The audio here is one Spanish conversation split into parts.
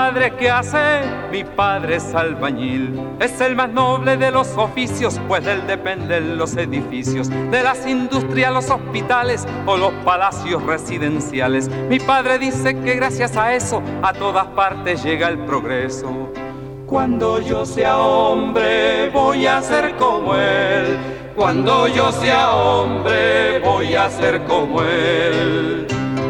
padre qué hace? Mi padre es albañil. Es el más noble de los oficios, pues de él dependen los edificios, de las industrias, los hospitales o los palacios residenciales. Mi padre dice que gracias a eso a todas partes llega el progreso. Cuando yo sea hombre voy a ser como él. Cuando yo sea hombre voy a ser como él.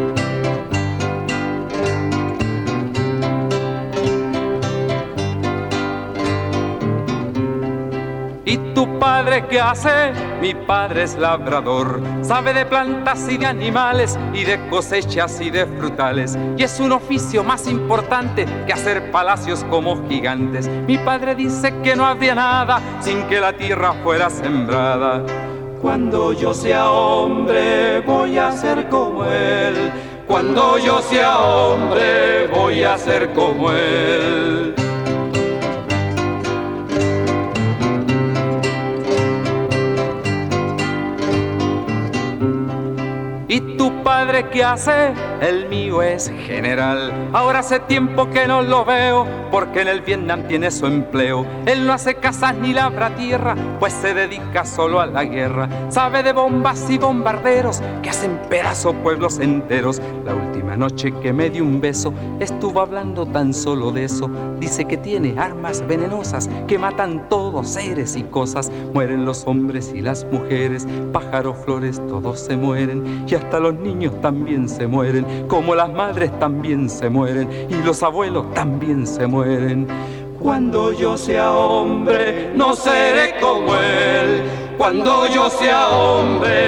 ¿Y tu padre qué hace? Mi padre es labrador. Sabe de plantas y de animales y de cosechas y de frutales. Y es un oficio más importante que hacer palacios como gigantes. Mi padre dice que no habría nada sin que la tierra fuera sembrada. Cuando yo sea hombre voy a ser como él. Cuando yo sea hombre voy a ser como él. ¿Y tu padre qué hace? El mío es general. Ahora hace tiempo que no lo veo, porque en el Vietnam tiene su empleo. Él no hace casas ni labra tierra, pues se dedica solo a la guerra. Sabe de bombas y bombarderos que hacen pedazos pueblos enteros. La última noche que me dio un beso estuvo hablando tan solo de eso. Dice que tiene armas venenosas que matan todos, seres y cosas. Mueren los hombres y las mujeres, pájaros, flores, todos se mueren. Y hasta los niños también se mueren, como las madres también se mueren, y los abuelos también se mueren. Cuando yo sea hombre no seré como él. Cuando yo sea hombre